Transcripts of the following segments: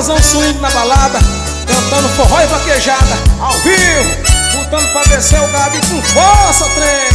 famosão swing na balada, cantando forró e vaquejada, ao vivo, lutando pra descer o gado e com força, trem.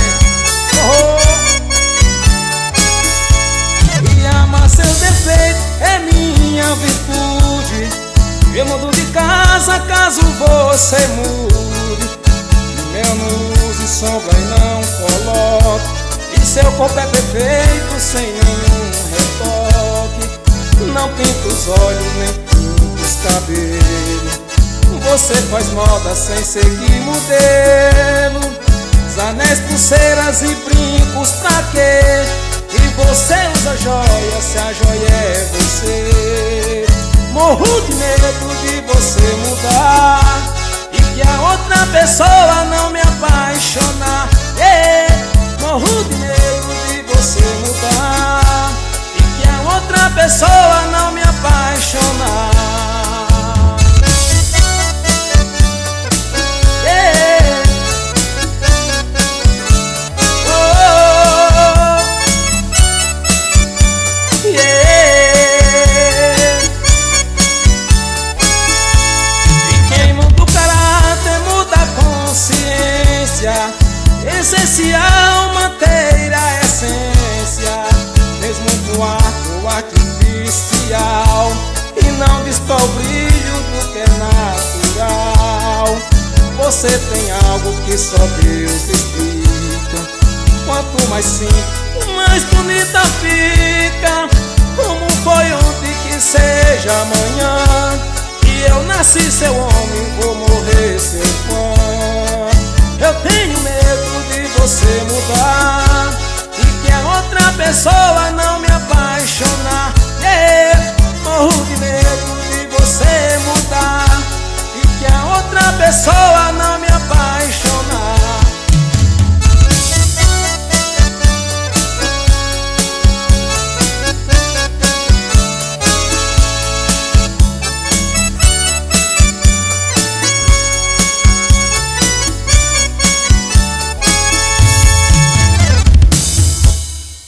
E amar seus defeitos é minha virtude. Eu mudo de casa caso você mude. Eu não use sombra e não coloque. E seu corpo é perfeito sem nenhum retoque. Não pinta os olhos nem pinta os cabelos. Você faz moda sem seguir modelo. Os anéis, pulseiras e brincos pra quê? E você usa joia se a joia é você. Morro de medo de você mudar e que a outra pessoa não me apaixonar. Morro de medo de você mudar e que a outra pessoa não me apaixonar. Essencial manter a essência, mesmo com arco artificial, e não dispor o brilho do que é natural. Você tem algo que só Deus explica. Quanto mais simples, mais bonita fica. Como foi ontem que seja amanhã, e eu nasci seu homem, vou morrer seu fã. Eu tenho medo de você mudar e que a outra pessoa não me apaixonar. Morro de medo de você mudar e que a outra pessoa não me